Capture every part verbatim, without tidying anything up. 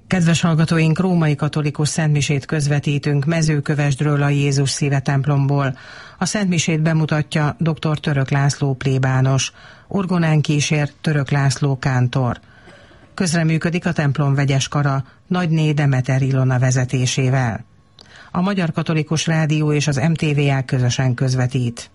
Kedves hallgatóink, római katolikus szentmisét közvetítünk Mezőkövesdről, a Jézus Szíve templomból. A szentmisét bemutatja dr. Török László plébános, orgonán kísér Török László kántor. Közreműködik a templom vegyes kara Nagyné Demeter Ilona vezetésével. A Magyar Katolikus Rádió és az em té vé á közösen közvetít.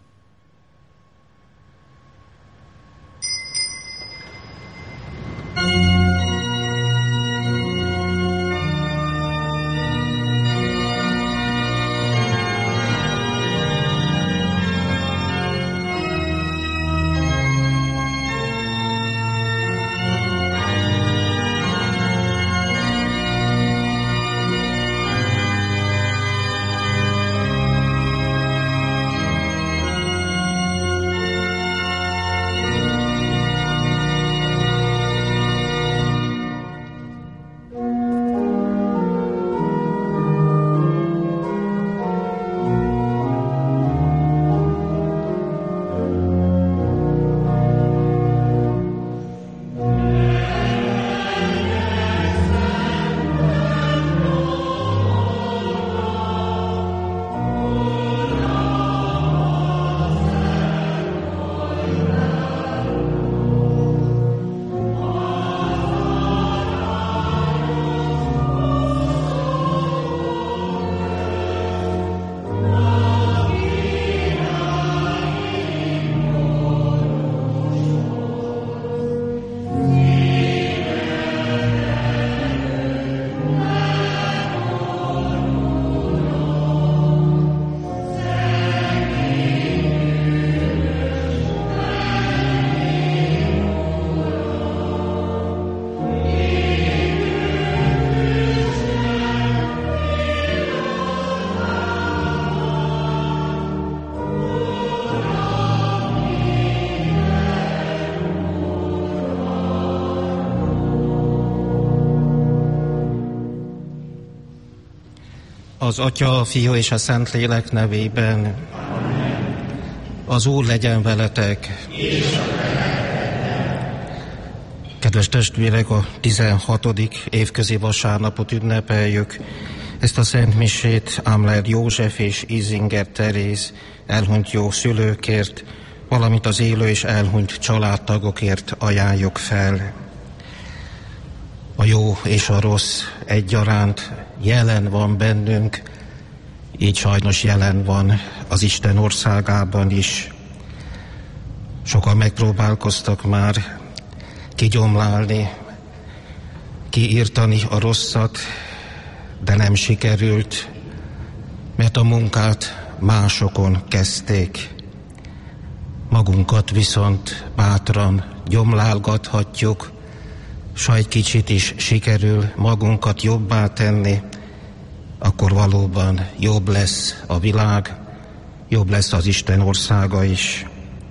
Az Atya, a Fiú és a Szentlélek nevében. Amen. Az Úr legyen veletek. Kedves testvérek, a tizenhatodik évközi vasárnapot ünnepeljük. Ezt a szentmisét Amler József és Izinger Teréz elhunyt jó szülőkért, valamint az élő és elhunyt családtagokért ajánljuk fel. A jó és a rossz egyaránt jelen van bennünk, így sajnos jelen van az Isten országában is. Sokan megpróbálkoztak már kigyomlálni, kiírtani a rosszat, de nem sikerült, mert a munkát másokon kezdték. Magunkat viszont bátran gyomlálgathatjuk, s ha egy kicsit is sikerül magunkat jobbá tenni, akkor valóban jobb lesz a világ, jobb lesz az Isten országa is.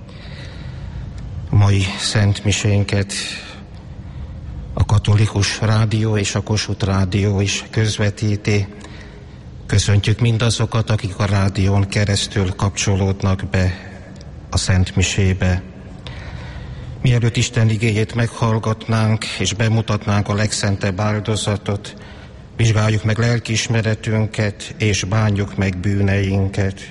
A mai szentmisénket a Katolikus Rádió és a Kossuth Rádió is közvetíti. Köszöntjük mindazokat, akik a rádión keresztül kapcsolódnak be a szentmisébe. Mielőtt Isten igéjét meghallgatnánk és bemutatnánk a legszentebb áldozatot, vizsgáljuk meg lelkiismeretünket és bánjuk meg bűneinket.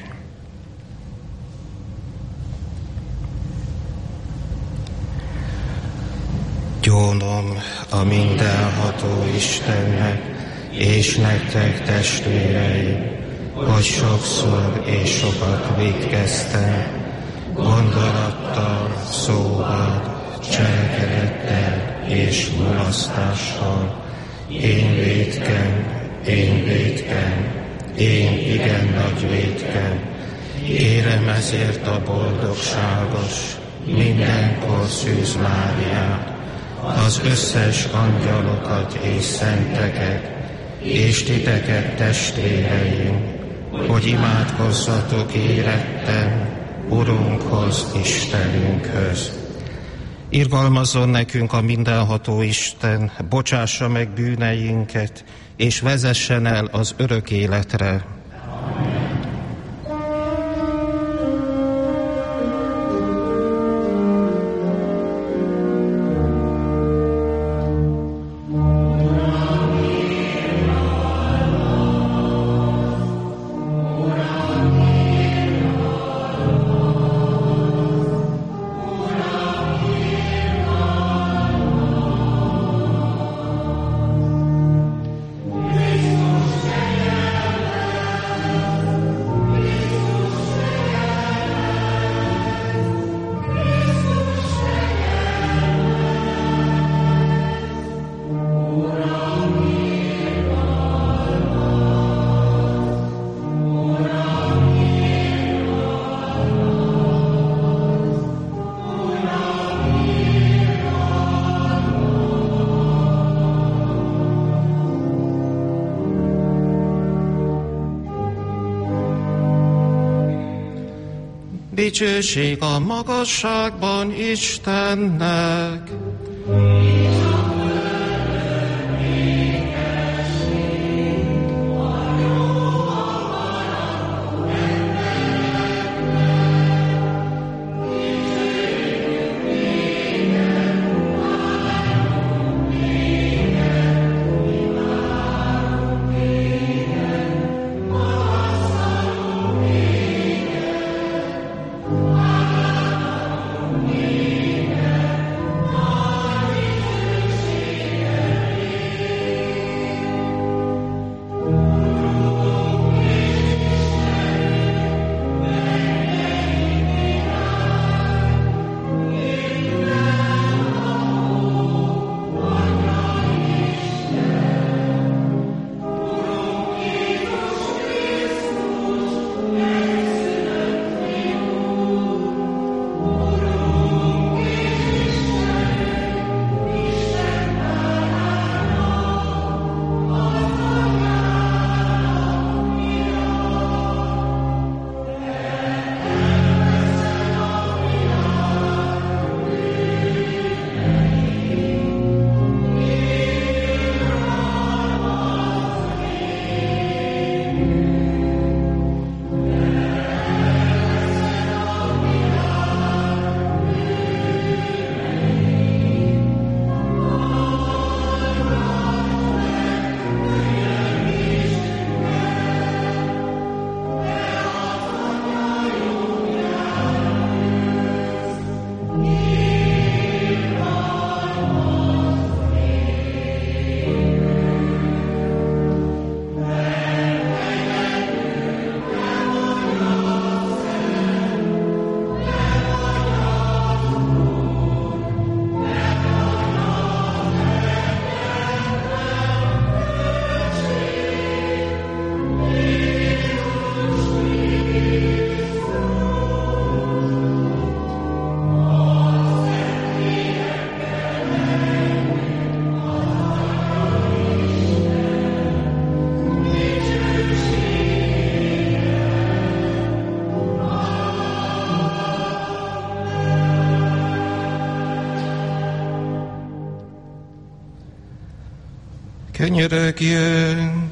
Gyónom a mindenható Istennek és nektek, testvéreim, hogy sokszor és sokat vétkeztem, gondolattal, szóval, cselekedettel és mulasztással. Én vétkem, én vétkem, én igen nagy vétkem. Kérem ezért a boldogságos, mindenkor Szűz Máriát, az összes angyalokat és szenteket, és titeket, testvéreim, hogy imádkozzatok éretten Urunkhoz, Istenünkhöz. Irgalmazzon nekünk a mindenható Isten, bocsássa meg bűneinket, és vezessen el az örök életre. Amen. Dicsőség a magasságban Istennek. Könyörögjünk,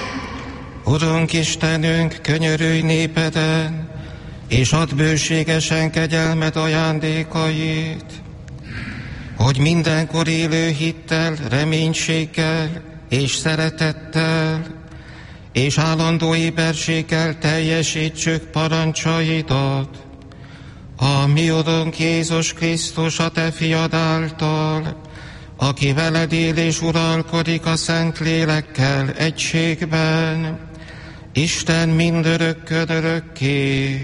Urunk Istenünk, könyörülj népeden, és add bőségesen kegyelmed ajándékait, hogy mindenkor élő hittel, reménységgel és szeretettel, és állandó éberséggel teljesítsük parancsaidat. A mi Urunk Jézus Krisztus, a Te fiad által, aki veled él és uralkodik a Szentlélekkel egységben, Isten mindörökkön örökké.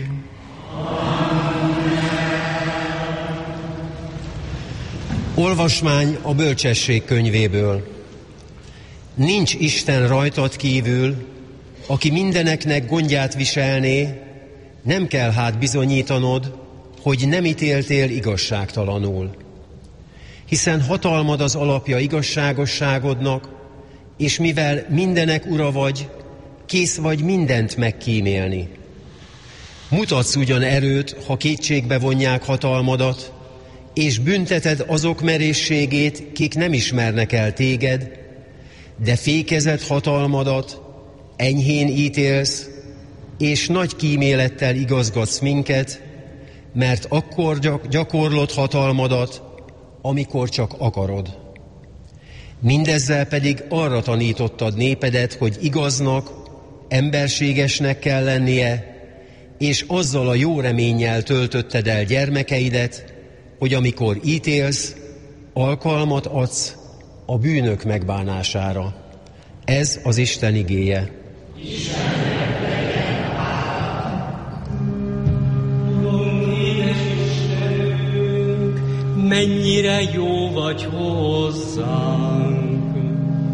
Olvasmány a Bölcsesség könyvéből. Nincs Isten rajtad kívül, aki mindeneknek gondját viselné, nem kell hát bizonyítanod, hogy nem ítéltél igazságtalanul. Hiszen hatalmad az alapja igazságosságodnak, és mivel mindenek ura vagy, kész vagy mindent megkímélni. Mutatsz ugyan erőt, ha kétségbe vonják hatalmadat, és bünteted azok merészségét, kik nem ismernek el téged, de fékezed hatalmadat, enyhén ítélsz, és nagy kímélettel igazgatsz minket, mert akkor gyak- gyakorlod hatalmadat, amikor csak akarod. Mindezzel pedig arra tanítottad népedet, hogy igaznak, emberségesnek kell lennie, és azzal a jó reménnyel töltötted el gyermekeidet, hogy amikor ítélsz, alkalmat adsz a bűnök megbánására. Ez az Isten igéje. Istennek legyen hála. Urunk, édes Istenünk, mennyire jó vagy hozzánk.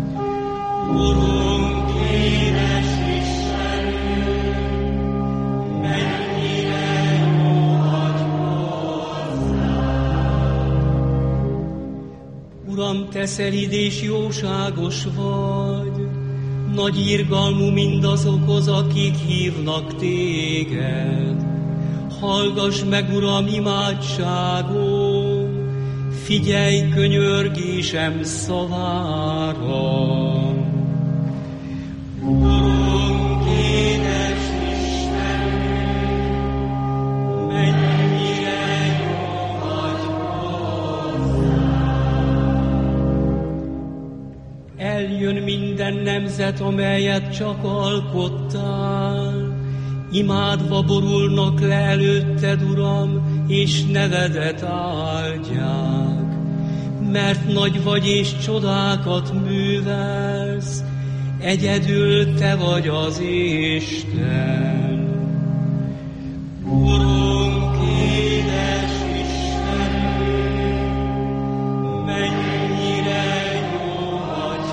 Urunk, édes Istenünk, mennyire jó vagy hozzánk. Uram, te szelíd és jóságos vagy, nagy irgalmú mindazokhoz, akik hívnak téged. hallgass meg, Uram, imádságom, figyelj könyörgésem szavára. Urunk, édes Istenünk, mennyire jó vagy hozzám. Eljön minden nemzet, amelyet csak alkottál, imádva borulnak le előtted, Uram, és nevedet áldják. Mert nagy vagy és csodákat művelsz, egyedül te vagy az Isten. Urunk, édes Istenünk, mennyire jó vagy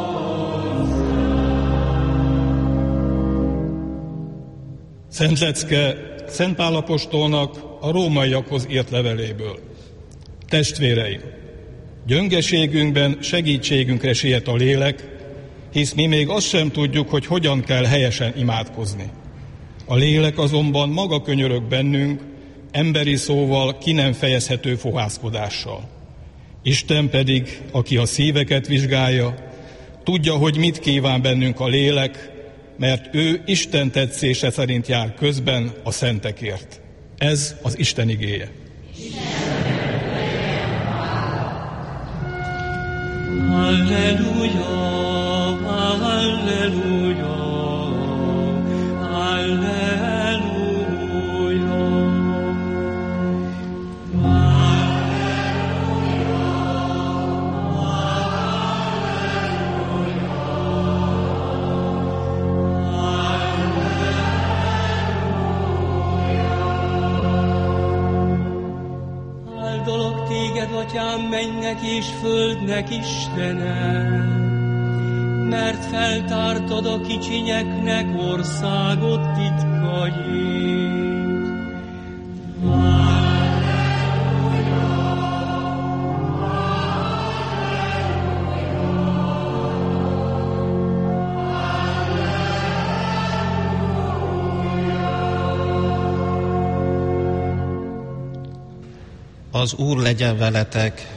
hozzám. Szent lecke Szent Pál apostolnak a rómaiakhoz írt leveléből. Testvéreim, gyöngeségünkben segítségünkre siet a lélek, hisz mi még azt sem tudjuk, hogy hogyan kell helyesen imádkozni. A lélek azonban maga könyörög bennünk, emberi szóval ki nem fejezhető fohászkodással. Isten pedig, aki a szíveket vizsgálja, tudja, hogy mit kíván bennünk a lélek, mert ő Isten tetszése szerint jár közben a szentekért. Ez az Isten igéje. Halleluja, halleluja, halleluja. Áldolok téged, Atyám, mennek és földnek Istene, mert feltártad a kicsinyeknek országot titkait. Az Úr legyen veletek.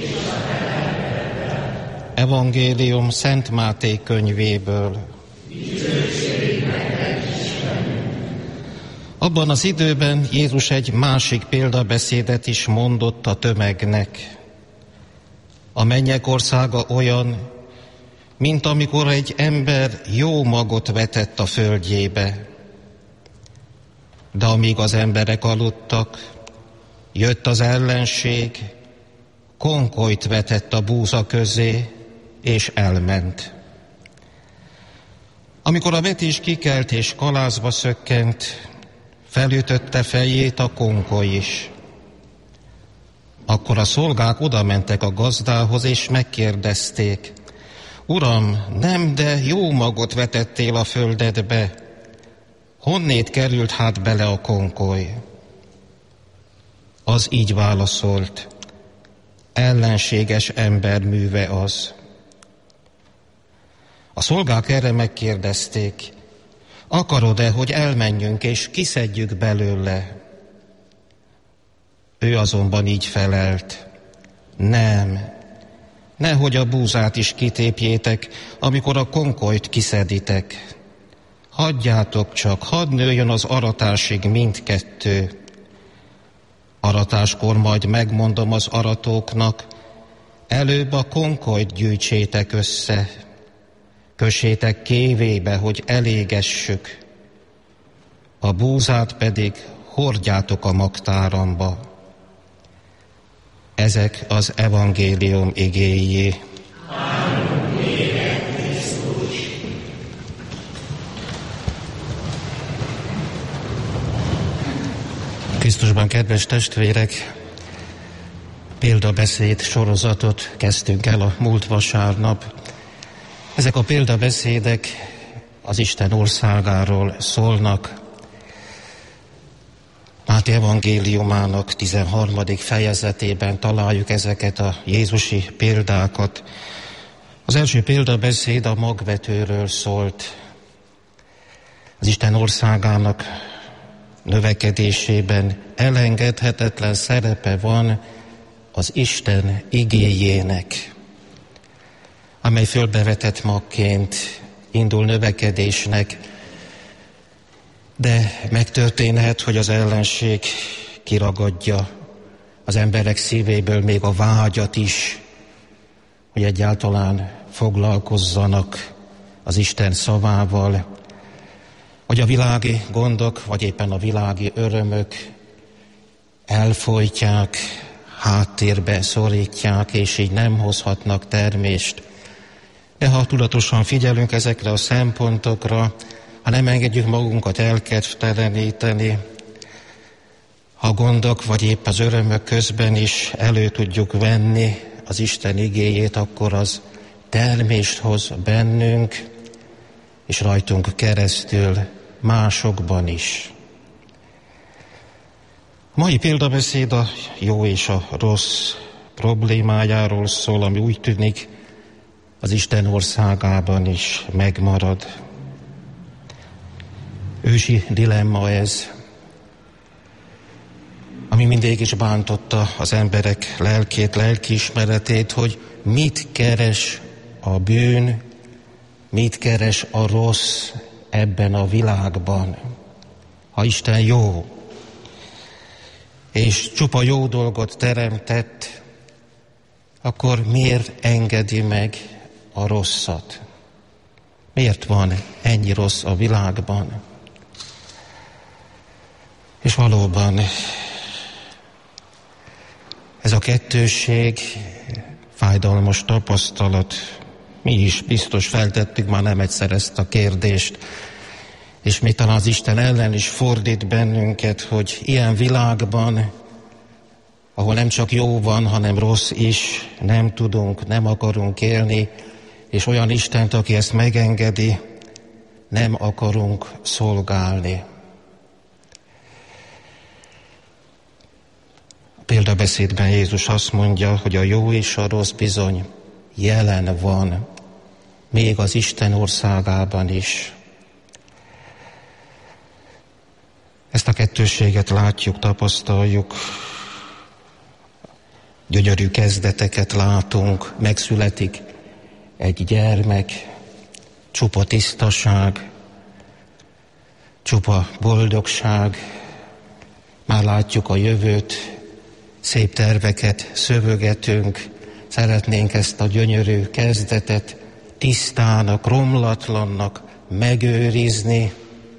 Evangélium Szent Máté könyvéből. Abban az időben Jézus egy másik példabeszédet is mondott a tömegnek. A mennyek országa olyan, mint amikor egy ember jó magot vetett a földjébe. De amíg az emberek aludtak, jött az ellenség, konkolyt vetett a búza közé, és elment. Amikor a vetés kikelt és kalázba szökkent, felütötte fejét a konkoly is. Akkor a szolgák odamentek a gazdához, és megkérdezték: Uram, nem, de jó magot vetettél a földedbe, honnét került hát bele a konkoly? Az így válaszolt: ellenséges ember műve az. A szolgák erre megkérdezték: akarod-e, hogy elmenjünk és kiszedjük belőle? Ő azonban így felelt: nem, nehogy a búzát is kitépjétek, amikor a konkolyt kiszeditek. Hagyjátok csak, hadd nőjön az aratásig mindkettő. Aratáskor majd megmondom az aratóknak: előbb a konkolyt gyűjtsétek össze, kössétek kévébe, hogy elégessük, a búzát pedig hordjátok a magtáramba. Ezek az evangélium igéjé. Krisztusban, kedves testvérek, példabeszéd sorozatot kezdtünk el a múlt vasárnap. Ezek a példabeszédek az Isten országáról szólnak. Máté evangéliumának tizenharmadik fejezetében találjuk ezeket a jézusi példákat. Az első példabeszéd a magvetőről szólt. Az Isten országának növekedésében elengedhetetlen szerepe van az Isten igéjének, amely fölbevetett magként indul növekedésnek, de megtörténhet, hogy az ellenség kiragadja az emberek szívéből még a vágyat is, hogy egyáltalán foglalkozzanak az Isten szavával, hogy a világi gondok, vagy éppen a világi örömök elfojtják, háttérbe szorítják, és így nem hozhatnak termést. De ha tudatosan figyelünk ezekre a szempontokra, ha nem engedjük magunkat elkedvteleníteni, ha a gondok, vagy épp az örömök közben is elő tudjuk venni az Isten igéjét, akkor az termést hoz bennünk, és rajtunk keresztül másokban is. A mai példabeszéd a jó és a rossz problémájáról szól, ami úgy tűnik az Isten országában is megmarad. Ősi dilemma ez, ami mindig is bántotta az emberek lelkét, lelkiismeretét, hogy mit keres a bűn, mit keres a rossz ebben a világban. Ha Isten jó, és csupa jó dolgot teremtett, akkor miért engedi meg a rosszat? Miért van ennyi rossz a világban? És valóban ez a kettősség fájdalmas tapasztalat. Mi is biztos feltettük már nem egyszer ezt a kérdést, és még talán az Isten ellen is fordít bennünket, hogy ilyen világban, ahol nem csak jó van, hanem rossz is, nem tudunk, nem akarunk élni, és olyan Istent, aki ezt megengedi, nem akarunk szolgálni. A példabeszédben Jézus azt mondja, hogy a jó és a rossz bizony jelen van, még az Isten országában is. Ezt a kettősséget látjuk, tapasztaljuk, gyönyörű kezdeteket látunk, megszületik egy gyermek, csupa tisztaság, csupa boldogság, már látjuk a jövőt, szép terveket szövögetünk, szeretnénk ezt a gyönyörű kezdetet tisztának, romlatlannak megőrizni,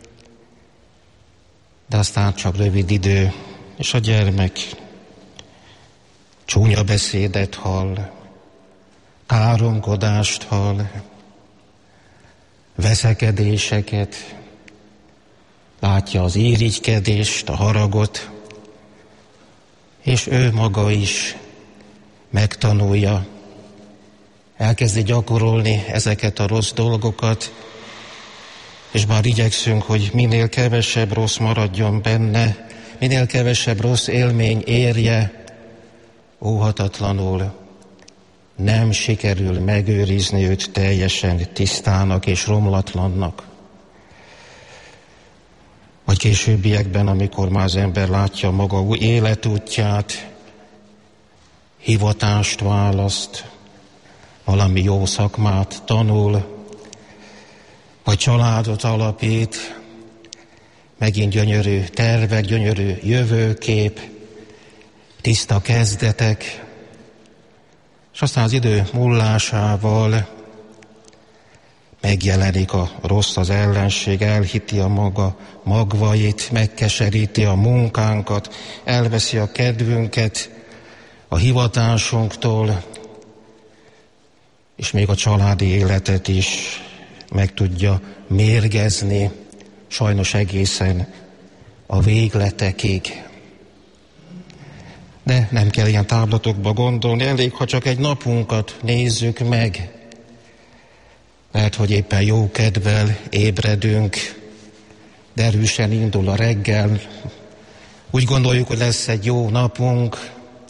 de aztán csak rövid idő, és a gyermek csúnya beszédet hall, káromkodást hall, veszekedéseket, látja az irigykedést, a haragot, és ő maga is megtanulja, elkezdi gyakorolni ezeket a rossz dolgokat, és már igyekszünk, hogy minél kevesebb rossz maradjon benne, minél kevesebb rossz élmény érje, óhatatlanul nem sikerül megőrizni őt teljesen tisztának és romlatlannak. Vagy későbbiekben, amikor már az ember látja maga új életútját, hivatást választ, valami jó szakmát tanul, vagy családot alapít, megint gyönyörű tervek, gyönyörű jövőkép, tiszta kezdetek, és aztán az idő múlásával megjelenik a rossz, az ellenség, elhiti a maga magvait, megkeseríti a munkánkat, elveszi a kedvünket a hivatásunktól, és még a családi életet is meg tudja mérgezni, sajnos egészen a végletekig. De nem kell ilyen táblatokba gondolni, elég, ha csak egy napunkat nézzük meg. Lehet, hogy éppen jó kedvel ébredünk, de erősen indul a reggel, úgy gondoljuk, hogy lesz egy jó napunk,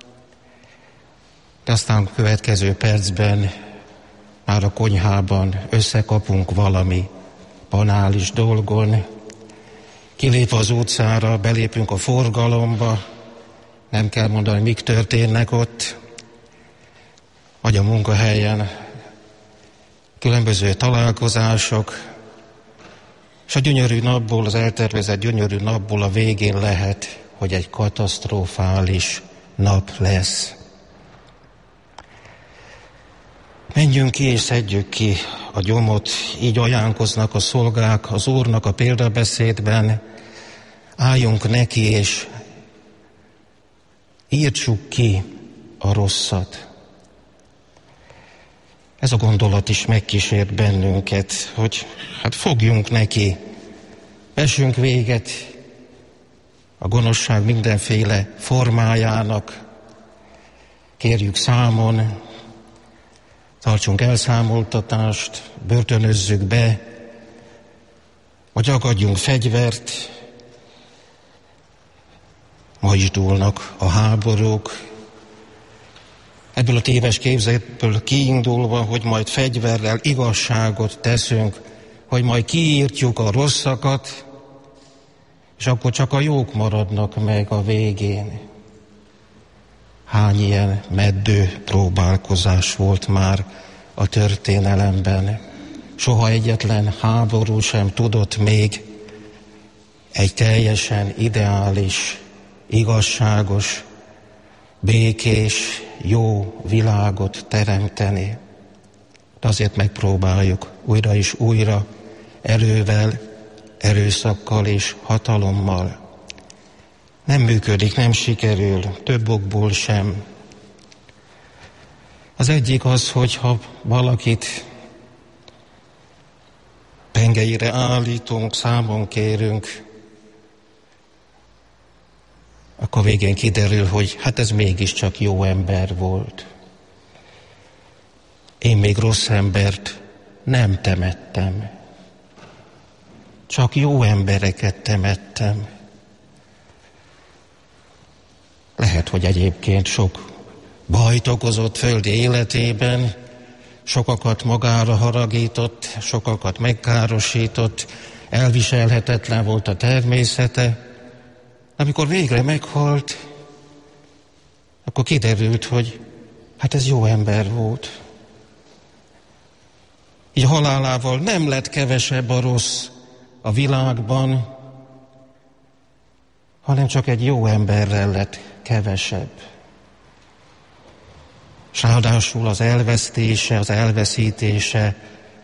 de aztán a következő percben már a konyhában összekapunk valami banális dolgon, kilépve az utcára, belépünk a forgalomba, nem kell mondani, mik történnek ott, vagy a munkahelyen, különböző találkozások, és a gyönyörű napból, az eltervezett gyönyörű napból a végén lehet, hogy egy katasztrofális nap lesz. Menjünk ki és szedjük ki a gyomot, így ajánlkoznak a szolgák az Úrnak a példabeszédben, álljunk neki és írtsuk ki a rosszat. Ez a gondolat is megkísért bennünket, hogy hát fogjunk neki, vessünk véget a gonoszság mindenféle formájának, kérjük számon, tartsunk elszámoltatást, börtönözzük be, vagy agadjunk fegyvert. Ma is dúlnak a háborúk. Ebből a téves képzetből kiindulva, hogy majd fegyverrel igazságot teszünk, hogy majd kiírtjuk a rosszakat, és akkor csak a jók maradnak meg a végén. Hány ilyen meddő próbálkozás volt már a történelemben. Soha egyetlen háború sem tudott még egy teljesen ideális, igazságos, békés, jó világot teremteni. De azért megpróbáljuk újra és újra, erővel, erőszakkal és hatalommal. Nem működik, nem sikerül, több okból sem. Az egyik az, hogyha valakit pengeire állítunk, számon kérünk, akkor végén kiderül, hogy hát ez mégiscsak jó ember volt. Én még rossz embert nem temettem. Csak jó embereket temettem. Lehet, hogy egyébként sok bajt okozott földi életében, sokakat magára haragított, sokakat megkárosított, elviselhetetlen volt a természete. Amikor végre meghalt, akkor kiderült, hogy hát ez jó ember volt. Így halálával nem lett kevesebb a rossz a világban, hanem csak egy jó emberrel lett kevesebb. És ráadásul az elvesztése, az elveszítése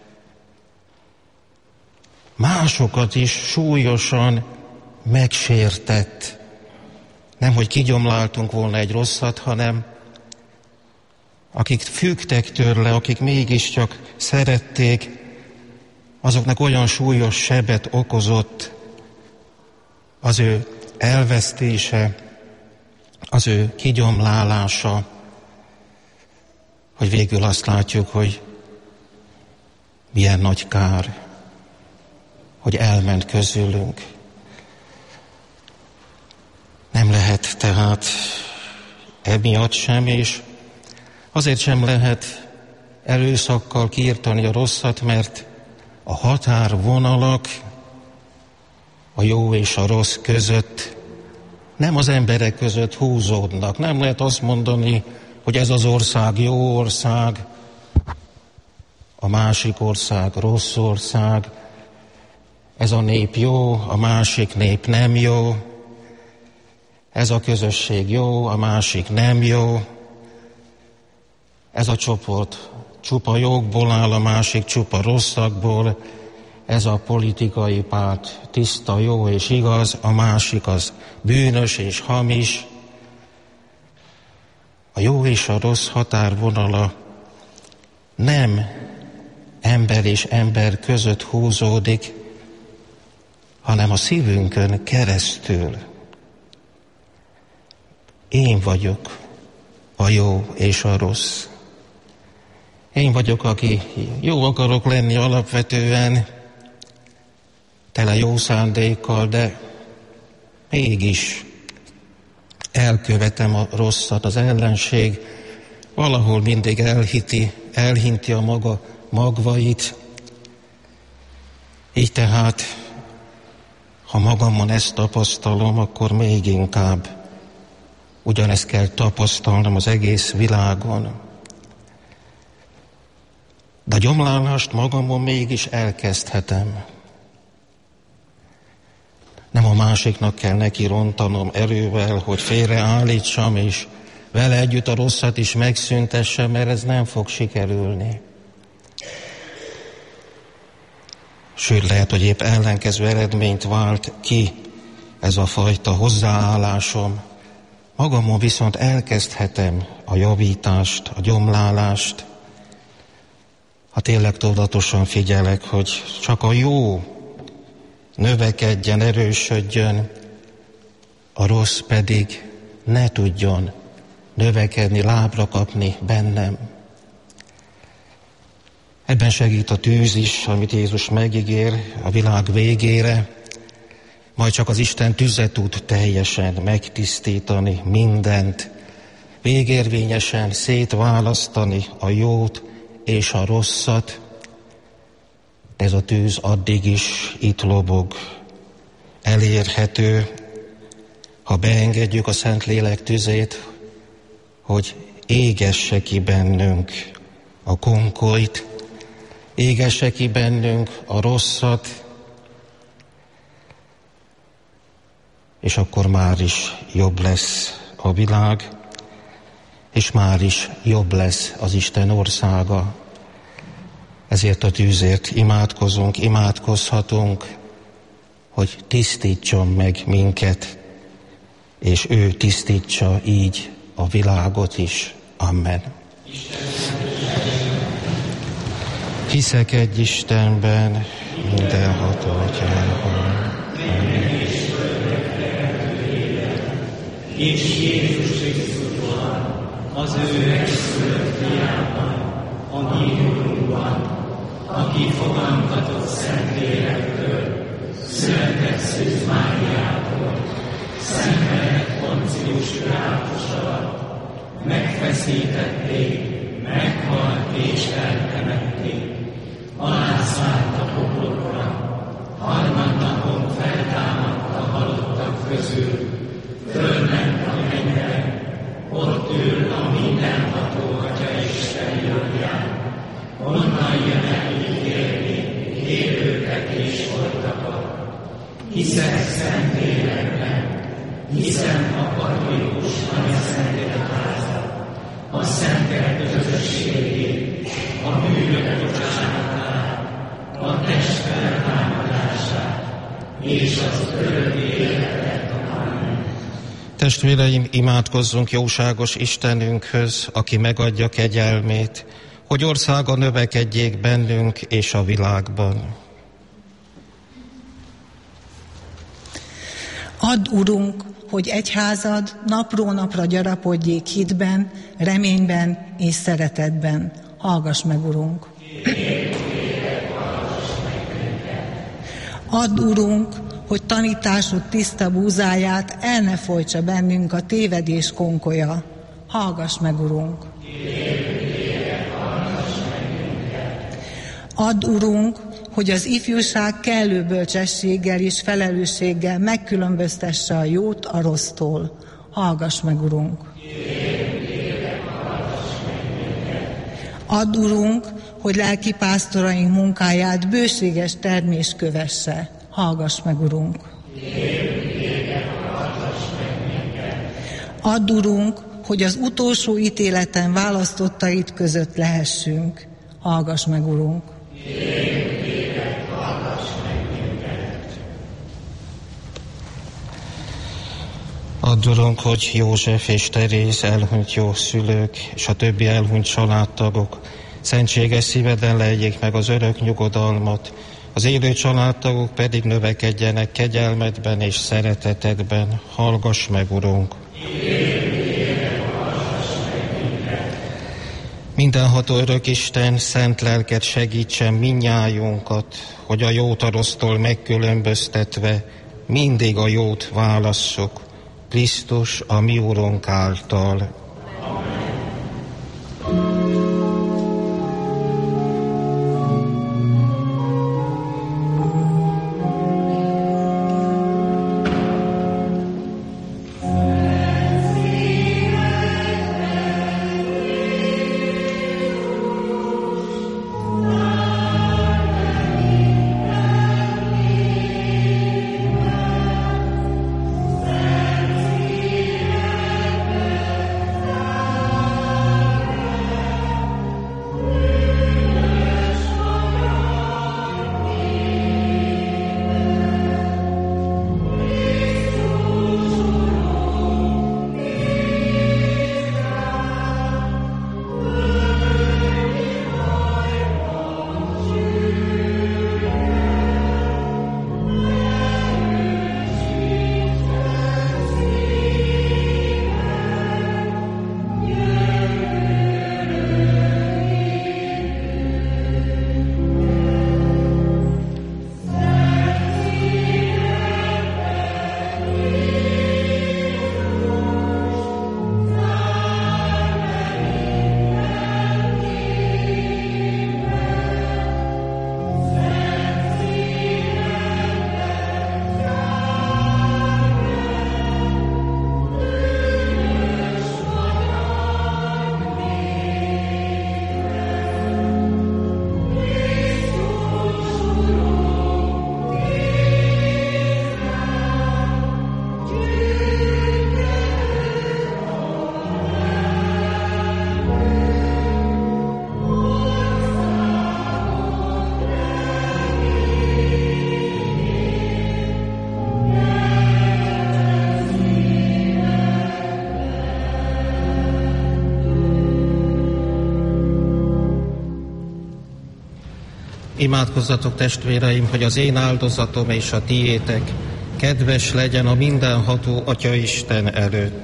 másokat is súlyosan megsértett. Nem, hogy kigyomláltunk volna egy rosszat, hanem akik függtek tőle, akik mégiscsak szerették, azoknak olyan súlyos sebet okozott az ő elvesztése, az ő kigyomlálása, hogy végül azt látjuk, hogy milyen nagy kár, hogy elment közülünk. Nem lehet tehát emiatt sem, és azért sem lehet erőszakkal kiirtani a rosszat, mert a határvonalak a jó és a rossz között nem az emberek között húzódnak. Nem lehet azt mondani, hogy ez az ország jó ország, a másik ország rossz ország, ez a nép jó, a másik nép nem jó, ez a közösség jó, a másik nem jó, ez a csoport csupa jókból áll, a másik csupa rosszakból, ez a politikai párt tiszta, jó és igaz, a másik az bűnös és hamis. A jó és a rossz határvonala nem ember és ember között húzódik, hanem a szívünkön keresztül. Én vagyok a jó és a rossz. Én vagyok, aki jó akarok lenni alapvetően, tele jó szándékkal, de mégis elkövetem a rosszat. Az ellenség valahol mindig elhiti, elhinti a maga magvait. Így tehát, Ha magamon ezt tapasztalom, akkor még inkább ugyanezt kell tapasztalnom az egész világon. De a gyomlálást magamon mégis elkezdhetem. Nem a másiknak kell neki rontanom erővel, hogy félreállítsam, és vele együtt a rosszat is megszüntessem, mert ez nem fog sikerülni. Sőt, lehet, hogy épp ellenkező eredményt vált ki ez a fajta hozzáállásom. Magamon viszont elkezdhetem a javítást, a gyomlálást, ha tényleg tudatosan figyelek, hogy csak a jó növekedjen, erősödjön, a rossz pedig ne tudjon növekedni, lábra kapni bennem. Ebben segít a tűz is, amit Jézus megígér a világ végére, majd csak az Isten tüze tud teljesen megtisztítani mindent, végérvényesen szétválasztani a jót és a rosszat. Ez a tűz addig is itt lobog, elérhető, ha beengedjük a Szentlélek tüzét, hogy égesse ki bennünk a konkolyt, égesse ki bennünk a rosszat, és akkor már is jobb lesz a világ, és már is jobb lesz az Isten országa. Ezért a tűzért imádkozunk, imádkozhatunk, hogy tisztítson meg minket, és ő tisztítsa így a világot is. Amen. Hiszek egy Istenben, mindenható Atyában, és Jézus Krisztusban, az ő egyszülött fiában, a mi Urunkban, aki fogantatott Szentlélektől, született Szűz Máriától, szenvedett Poncius Pilátus alatt, megfeszítették, meghalt és eltemették, alászállt a pokolra, harmadnapon feltámadt a halottak közül, fölment a mennybe, ott ül a mindenható Atya Isten jobbján, onnan jön el ítélni élőket és holtakat. Hiszek Szentlélekben, hiszem a katolikus anyaszentegyházat, a szentek közösségét, a bűnök bocsánatát, a test feltámadását és az örök életet. Testvéreim, imádkozzunk jóságos Istenünkhöz, aki megadja kegyelmét, hogy országa növekedjék bennünk és a világban. Add, Urunk, hogy egyházad napról napra gyarapodjék hitben, reményben és szeretetben. Hallgass meg, Urunk! Add, Urunk, hogy tanításod tiszta búzáját el ne folytsa bennünk a tévedés konkolya. Hallgass meg, Urunk! Add, Urunk, hogy az ifjúság kellő bölcsességgel és felelősséggel megkülönböztesse a jót a rossztól. Hallgass meg, Urunk! Add, Urunk, hogy lelkipásztoraink munkáját bőséges termés kövesse. Hallgass meg, Urunk! Add, Urunk, hogy az utolsó ítéleten választottait között lehessünk. Hallgass meg, Urunk! Add, Urunk, hogy József és Teréz elhunyt jó szülők, és a többi elhunyt családtagok szentséges szíveden lejjék meg az örök nyugodalmat, az élő családtagok pedig növekedjenek kegyelmedben és szeretetedben. Hallgass meg, Urunk! Mindenható örök Isten, szent lelked segítsen mindnyájunkat, hogy a jót a rossztól megkülönböztetve mindig a jót válasszuk. Krisztus, a mi Urunk által. Imádkozzatok, testvéreim, hogy az én áldozatom és a tiétek kedves legyen a mindenható Atya Isten előtt.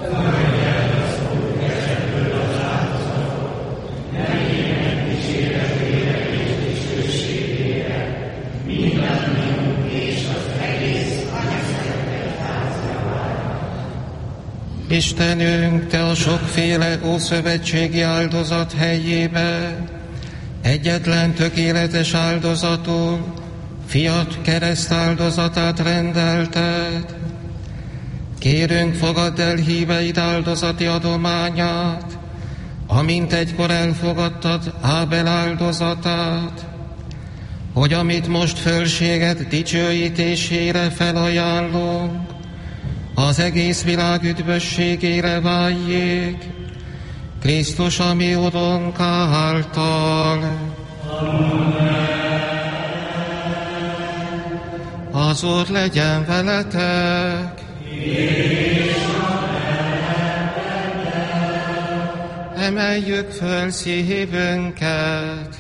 Istenünk, Te a sokféle ószövetségi áldozat helyébe egyetlen tökéletes áldozatul Fiat kereszt áldozatát rendelted. Kérünk, fogadd el híveid áldozati adományát, amint egykor elfogadtad Ábel áldozatát, hogy amit most fölséged dicsőítésére felajánlunk, az egész világ üdvösségére váljék, Krisztus, a mi Urunk által. Amen. Az Úr legyen veletek. És a emeljük föl szívünket.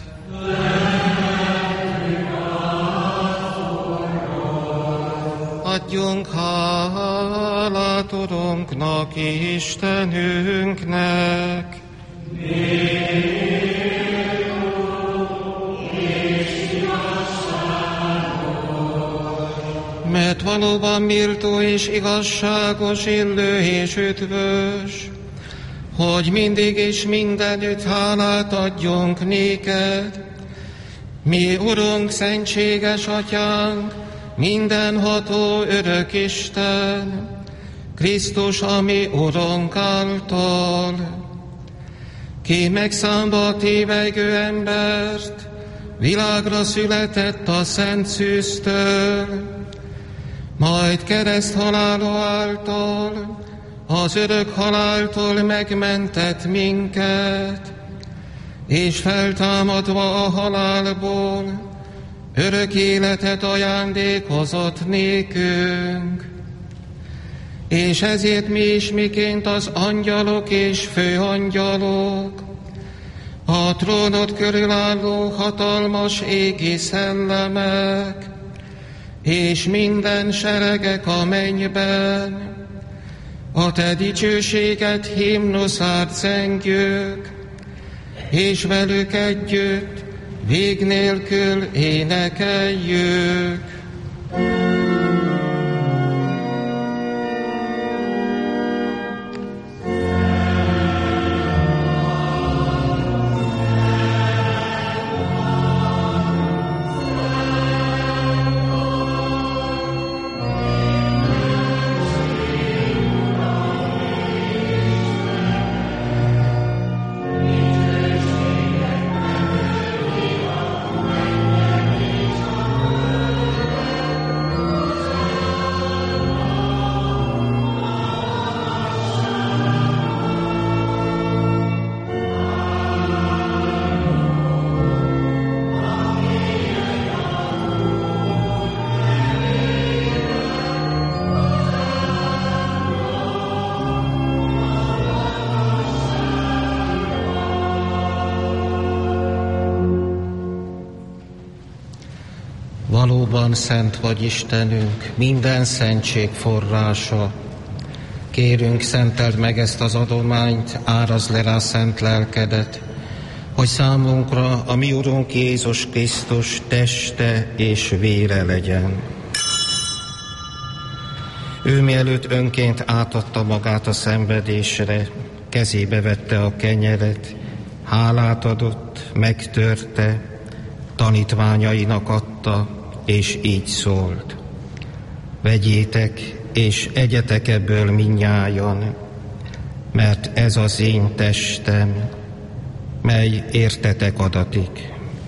Adjunk hálát Urunknak, Istenünknek. Mert valóban méltó és igazságos, illő és üdvös, hogy mindig és mindenütt hálát adjunk néked, mi Urunk, szentséges Atyánk, mindenható örök Isten, Krisztus, a mi Urunk által, ki megszámba tévegő embert, világra született a Szent Szűztől, majd kereszt halála által, az örök haláltól megmentett minket, és feltámadva a halálból, örök életet ajándékozott nékünk. És ezért mi is, miként az angyalok és főangyalok, a trónod körül álló hatalmas égi szellemek, és minden seregek a mennyben, a te dicsőséget himnuszát zengjük, és velük együtt vég nélkül énekeljük. Valóban szent vagy Istenünk, minden szentség forrása. Kérünk, szenteld meg ezt az adományt, árazd le rá szent lelkedet, hogy számunkra a mi Urunk Jézus Krisztus teste és vére legyen. Ő mielőtt önként átadta magát a szenvedésre, kezébe vette a kenyeret, hálát adott, megtörte, tanítványainak adta, és így szólt: vegyétek, és egyetek ebből mindnyájan, mert ez az én testem, mely értetek adatik.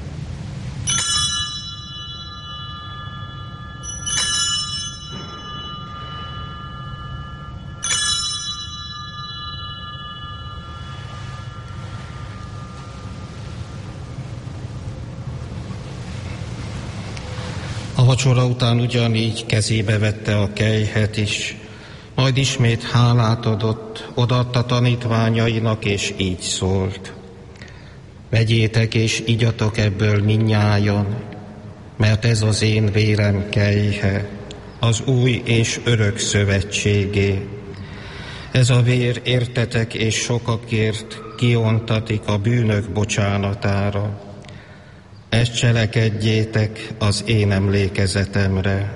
A vacsora után ugyanígy kezébe vette a kelyhet is, majd ismét hálát adott, odaadta tanítványainak, és így szólt: Vegyétek és igyatok ebből mindnyájan, mert ez az én vérem kelyhe, az új és örök szövetségé. Ez a vér értetek és sokakért kiontatik a bűnök bocsánatára. Ezt cselekedjétek az én emlékezetemre.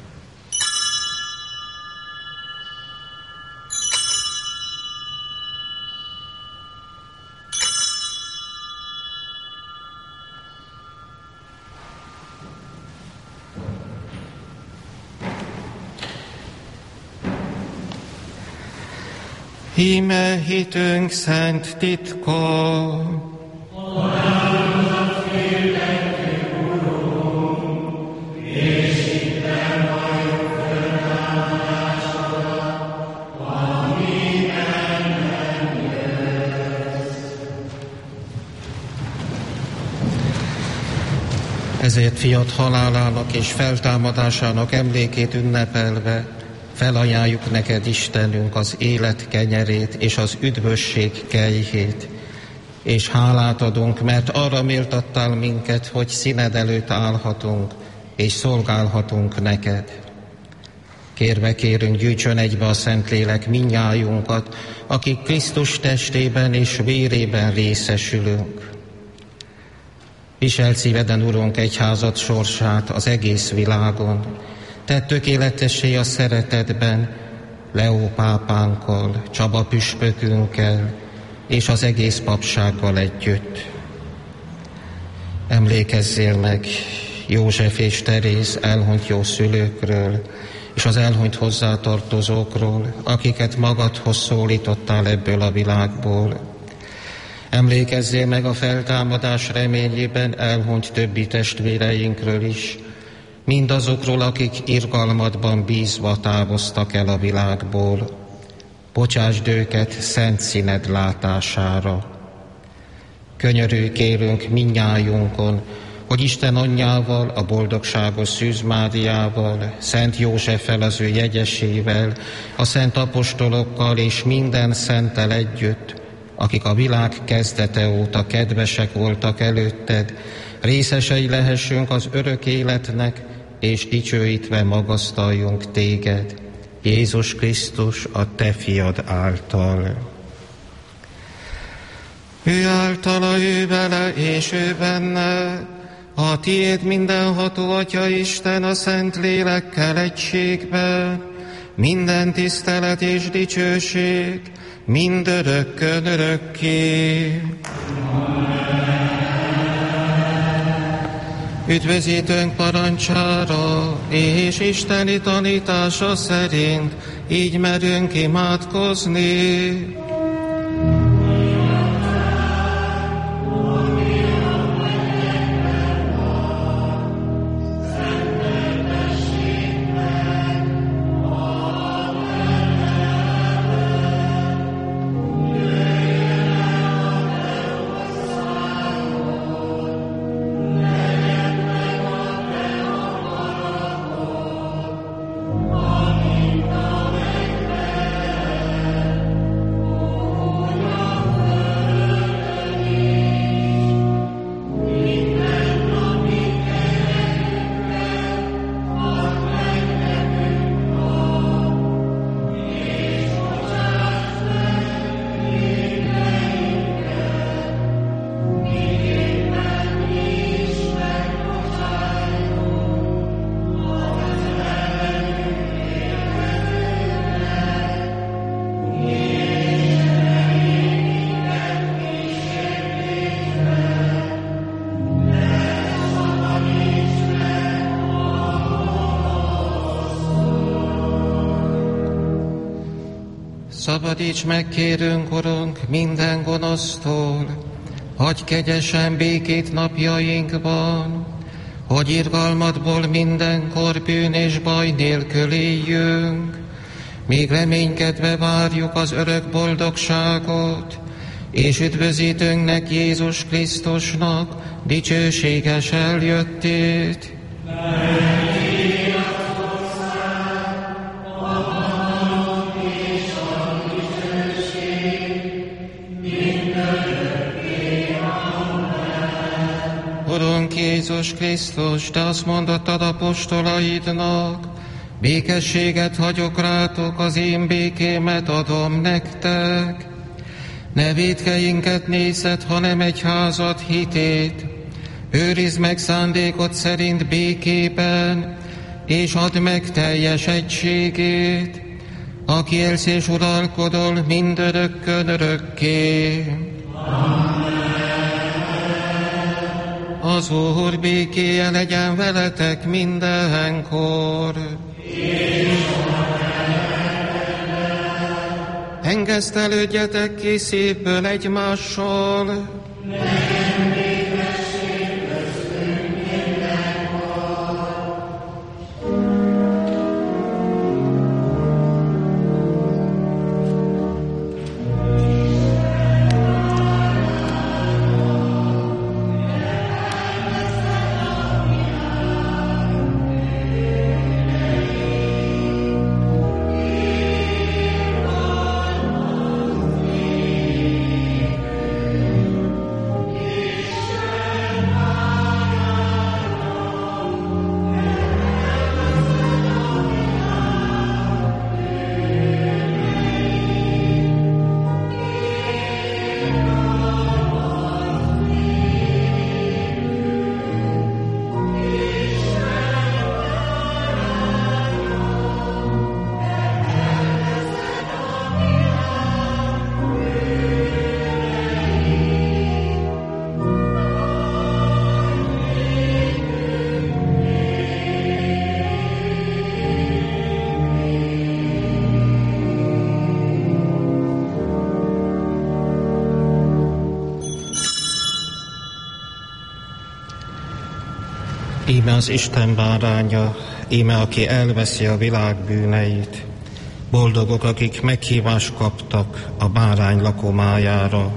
Íme hitünk szent titka. Ezért fiat halálának és feltámadásának emlékét ünnepelve felajánljuk neked, Istenünk, az élet kenyerét és az üdvösség kejhét, és hálát adunk, mert arra méltattál minket, hogy színed előtt állhatunk, és szolgálhatunk neked. Kérve kérünk, gyűjtsön egybe a Szentlélek mindnyájunkat, akik Krisztus testében és vérében részesülünk. Viselt szíveden, Urunk, egyházad sorsát az egész világon. Tedd tökéletessé a szeretetben Leó pápánkkal, Csaba püspökünkkel és az egész papsággal együtt. Emlékezzél meg József és Teréz elhunyt jó szülőkről, és az elhunyt hozzátartozókról, akiket magadhoz szólítottál ebből a világból. Emlékezzél meg a feltámadás reményében elhunyt többi testvéreinkről is, mindazokról, akik irgalmadban bízva távoztak el a világból. Bocsásd őket szent színed látására. Könyörülj kérünk mindnyájunkon, hogy Isten anyjával, a boldogságos Szűz Máriával, Szent Józseffel, az ő jegyesével, a szent apostolokkal és minden szenttel együtt, akik a világ kezdete óta kedvesek voltak előtted, részesei lehessünk az örök életnek, és dicsőítve magasztaljunk téged, Jézus Krisztus, a te fiad által. Ő általa, ő vele, és ő benne, a tiéd mindenható Atya Isten a Szent Lélekkel egységben, minden tisztelet és dicsőség, mindörökkön örökké. Üdvözítőnk parancsára és isteni tanítása szerint így merünk imádkozni. Szabadíts meg, kérünk, Urunk, minden gonosztól, hagyj kegyesen békét napjainkban, hogy irgalmadból mindenkor bűn és baj nélkül éljünk, míg reménykedve várjuk az örök boldogságot, és üdvözítőnknek, Jézus Krisztusnak dicsőséges eljöttét. Minden Urunk Jézus Krisztus, Te azt mondottad apostolaidnak, békességet hagyok rátok, az én békémet adom nektek. Ne vétkeinket nézed, hanem egyházad hitét. Őrizd meg szándékod szerint békében, és add meg teljes egységét, aki élsz és uralkodol mindörökkön örökké. Az Úr békéje legyen veletek mindenkor. Engesztelődjetek ki szívből egymással. Íme az Isten báránya, íme aki elveszi a világ bűneit. Boldogok, akik meghívást kaptak a bárány lakomájára.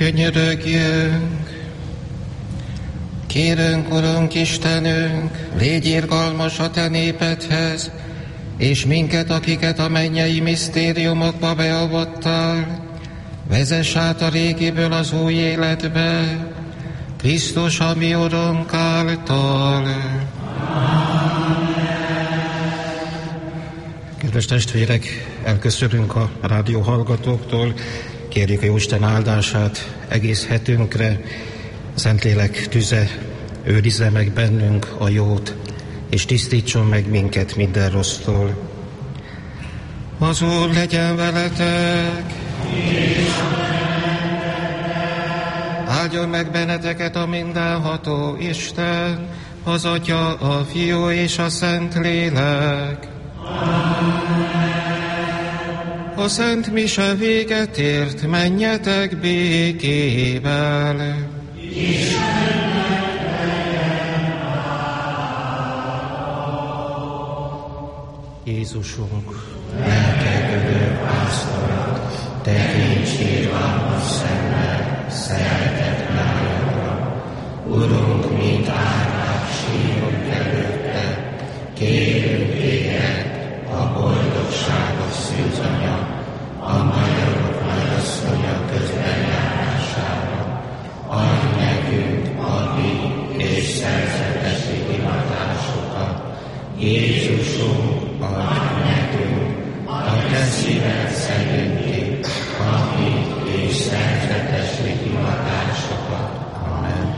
Könyörögjünk! Kérünk, Urunk Istenünk, légy irgalmas a Te népedhez, és minket, akiket a mennyei misztériumokba beavattál, vezess át a régiből az új életbe, Krisztus, a mi Urunk által. Kedves testvérek, elköszönünk a rádió hallgatóktól, kérjük a Jóisten áldását egész hetünkre, Szentlélek tüze őrizze meg bennünk a jót, és tisztítson meg minket minden rossztól. Az Úr legyen veletek! Áldjon meg benneteket a mindenható Isten, az Atya, a Fiú és a Szentlélek. A Szent Mise véget ért, menjetek békével. Jézusunk, lelkegődő pásztorod, tekints irgalmas szemmel, szeretett lányokra. Urunk, mint árvák sírunk előtte, kérünk téged, a boldogságos szűzanya, a magyarok nagyasszonya közbenjárására. Adj nekünk addig és szerzetes hivatásokat. Jézusunk, adj nekünk a te szíved szerinti addig és szerzetes hivatásokat. Amen.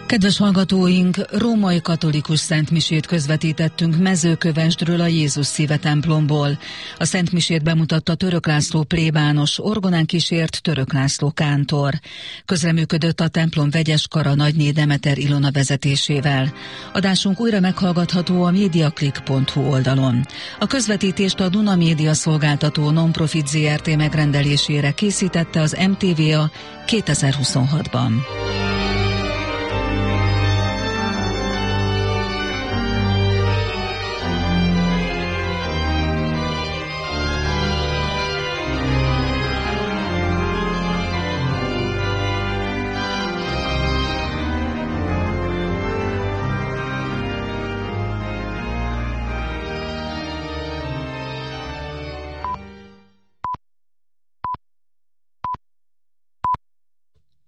Kedves hallgatóink, római katolikus szentmisét közvetítettünk Mezőkövesdről, a Jézus Szíve templomból. A szentmisét bemutatta Török László plébános, orgonán kísért Török László kántor. Közreműködött a templom vegyes kara Nagyné Demeter Ilona vezetésével. Adásunk újra meghallgatható a mediaclick pont hu oldalon. A közvetítést a Duna Média szolgáltató Nonprofit Zrt. Megrendelésére készítette az em té vé á kétezer-huszonhatban.